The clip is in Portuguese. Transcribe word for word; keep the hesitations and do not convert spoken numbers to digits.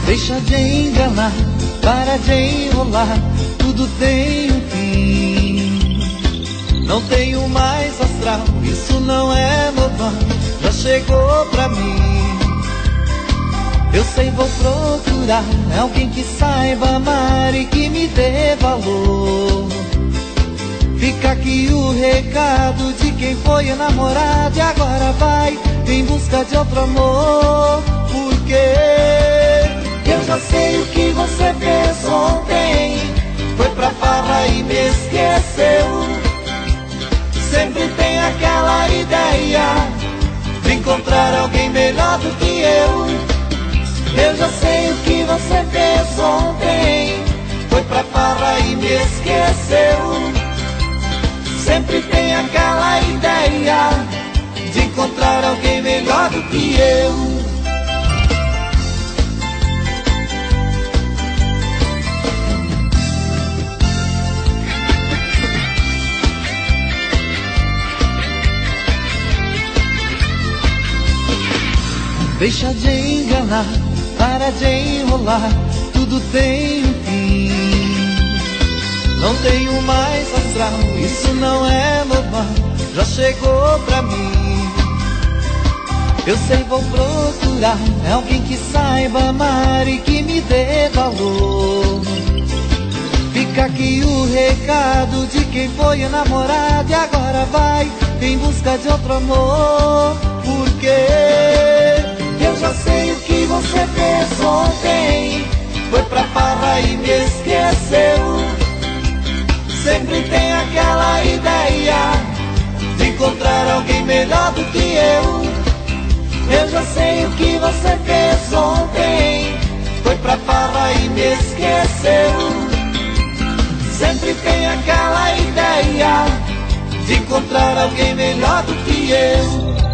Deixa de enganar, para de enrolar, tudo tem um fim. Não tenho mais astral, isso não é normal, já chegou pra mim. Eu sei, vou procurar alguém que saiba amar e que me dê valor. Fica aqui o recado de quem foi enamorado e agora vai em busca de outro amor. Porque eu já sei o que você fez ontem, foi pra farra e me esqueceu. Sempre tem aquela ideia de encontrar alguém melhor do que eu. Eu já sei o que você fez ontem, foi pra farra e me esqueceu. Sempre tem aquela ideia de encontrar alguém melhor do que eu. Deixa de enganar, para de enrolar, tudo tem um fim. Não tenho mais astral, isso não é normal, já chegou pra mim. Eu sei, vou procurar alguém que saiba amar e que me dê valor. Fica aqui o recado de quem foi enamorado e agora vai em busca de outro amor. Porque eu já sei o que você fez ontem, foi pra farra e me esqueceu. Sempre tem aquela ideia de encontrar alguém melhor do que eu. Eu já sei o que você fez ontem, foi pra farra e me esqueceu. Sempre tem aquela ideia de encontrar alguém melhor do que eu.